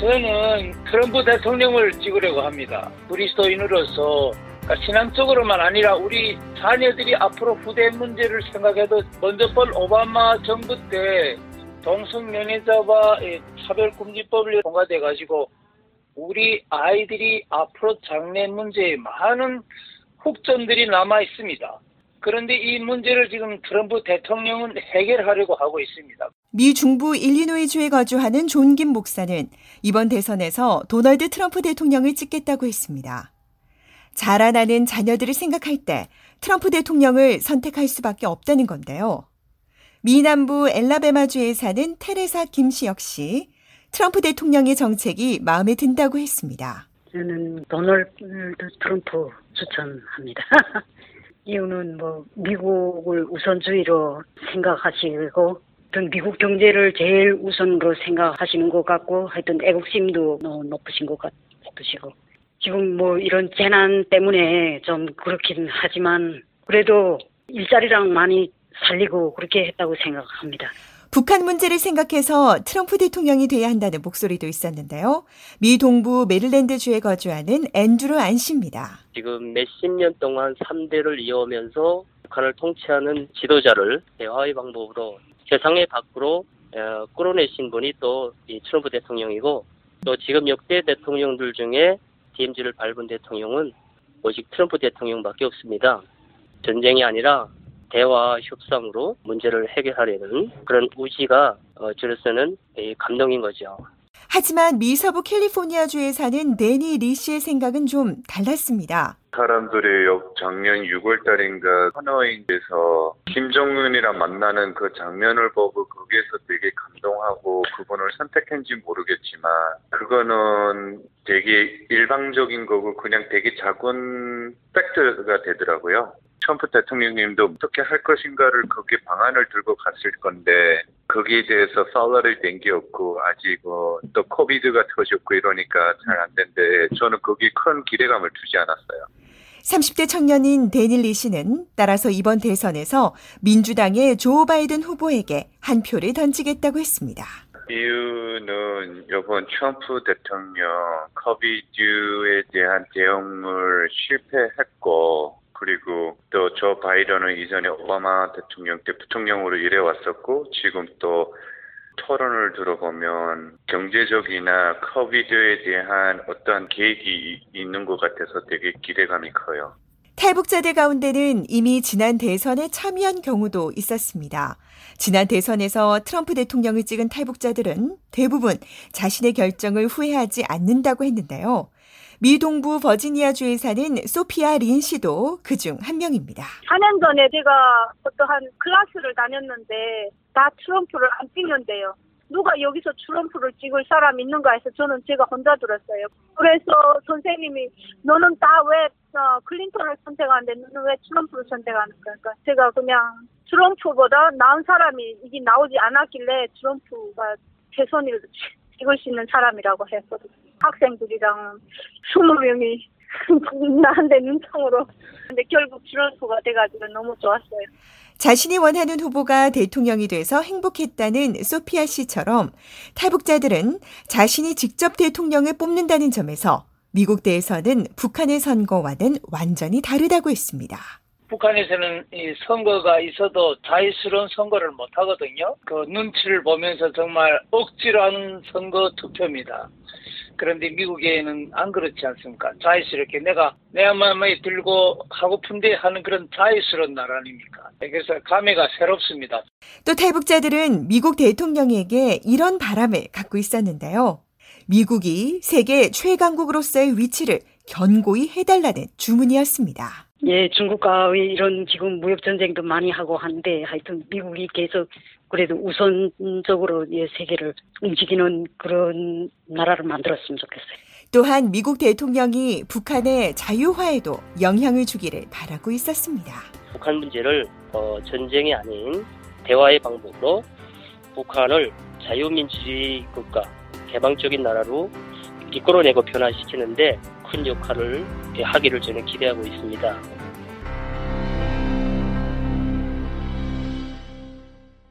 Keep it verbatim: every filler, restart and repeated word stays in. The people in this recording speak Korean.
저는 트럼프 대통령을 찍으려고 합니다. 그리스도인으로서 그러니까 신앙적으로만 아니라 우리 자녀들이 앞으로 후대 문제를 생각해도 먼저 본 오바마 정부 때 동성연애자와 차별금지법이 통과돼가지고 우리 아이들이 앞으로 장래 문제에 많은 흑점들이 남아 있습니다. 그런데 이 문제를 지금 트럼프 대통령은 해결하려고 하고 있습니다. 미 중부 일리노이주에 거주하는 존 김 목사는 이번 대선에서 도널드 트럼프 대통령을 찍겠다고 했습니다. 자라나는 자녀들을 생각할 때 트럼프 대통령을 선택할 수밖에 없다는 건데요. 미 남부 엘라베마주에 사는 테레사 김 씨 역시 트럼프 대통령의 정책이 마음에 든다고 했습니다. 저는 도널드 트럼프 추천합니다. 이유는 뭐 미국을 우선주의로 생각하시고 하여튼 미국 경제를 제일 우선으로 생각하시는 것 같고 하여튼 애국심도 높으신 것 같으시고 지금 뭐 이런 재난 때문에 좀 그렇긴 하지만 그래도 일자리랑 많이 살리고 그렇게 했다고 생각합니다. 북한 문제를 생각해서 트럼프 대통령이 돼야 한다는 목소리도 있었는데요. 미 동부 메릴랜드주에 거주하는 앤드루 안 씨입니다. 지금 몇십 년 동안 삼 대를 이어오면서 북한을 통치하는 지도자를 대화의 방법으로 세상의 밖으로 끌어내신 분이 또 이 트럼프 대통령이고 또 지금 역대 대통령들 중에 디엠지를 밟은 대통령은 오직 트럼프 대통령밖에 없습니다. 전쟁이 아니라 대화 협상으로 문제를 해결하려는 그런 의지가 저로서는 감동인 거죠. 하지만 미 서부 캘리포니아주에 사는 데니 리 씨의 생각은 좀 달랐습니다. 사람들이 작년 유월 달인가 하노이에서 김정은이랑 만나는 그 장면을 보고 거기에서 되게 감동하고 그분을 선택했는지 모르겠지만 그거는 되게 일방적인 거고 그냥 되게 작은 팩트가 되더라고요. 트럼프 대통령님도 어떻게 할 것인가를 거기에 방안을 들고 갔을 건데 거기에 대해서 팔로를 된 게 없고 아직 어, 또 코비드가 터졌고 이러니까 잘 안 된데 저는 거기에 큰 기대감을 두지 않았어요. 삼십 대 청년인 데닐 리 씨는 따라서 이번 대선에서 민주당의 조 바이든 후보에게 한 표를 던지겠다고 했습니다. 이유는 이번 트럼프 대통령 코비드에 대한 대응을 실패했고 그리고 또 조 바이든은 이전에 오바마 대통령 때 부통령으로 일해왔었고 지금 또 토론을 들어보면 경제적이나 코비드에 대한 어떠한 계획이 있는 것 같아서 되게 기대감이 커요. 탈북자들 가운데는 이미 지난 대선에 참여한 경우도 있었습니다. 지난 대선에서 트럼프 대통령을 찍은 탈북자들은 대부분 자신의 결정을 후회하지 않는다고 했는데요. 미 동부 버지니아주에 사는 소피아 린 씨도 그중 한 명입니다. 사 년 전에 제가 어떠한 클래스를 다녔는데 다 트럼프를 안 찍는데요. 누가 여기서 트럼프를 찍을 사람 있는가 해서 저는 제가 혼자 들었어요. 그래서 선생님이 너는 다 왜 어, 클린턴을 선택하는데 너는 왜 트럼프를 선택하는가? 그러니까 제가 그냥 트럼프보다 나은 사람이 이게 나오지 않았길래 트럼프가 최선을 찍을 수 있는 사람이라고 했거든요. 학생들이랑 스무 명이 나한테 눈총으로. 근데 결국 트럼프가 돼가지고 너무 좋았어요. 자신이 원하는 후보가 대통령이 돼서 행복했다는 소피아 씨처럼 탈북자들은 자신이 직접 대통령을 뽑는다는 점에서 미국 내에서는 북한의 선거와는 완전히 다르다고 했습니다. 북한에서는 이 선거가 있어도 자유스러운 선거를 못 하거든요. 그 눈치를 보면서 정말 억지로 하는 선거 투표입니다. 그런데 미국에는 안 그렇지 않습니까? 자유스럽게 내가 내 마음에 들고 하고픈데 하는 그런 자유스러운 나라 아닙니까? 그래서 감회가 새롭습니다. 또 탈북자들은 미국 대통령에게 이런 바람을 갖고 있었는데요. 미국이 세계 최강국으로서의 위치를 견고히 해달라는 주문이었습니다. 예, 중국과의 이런 지금 무역전쟁도 많이 하고 하는데 하여튼 미국이 계속 그래도 우선적으로 예, 세계를 움직이는 그런 나라를 만들었으면 좋겠어요. 또한 미국 대통령이 북한의 자유화에도 영향을 주기를 바라고 있었습니다. 북한 문제를 어, 전쟁이 아닌 대화의 방법으로 북한을 자유민주주의 국가, 개방적인 나라로 이끌어내고 변화시키는데 큰 역할을 하기를 저는 기대하고 있습니다.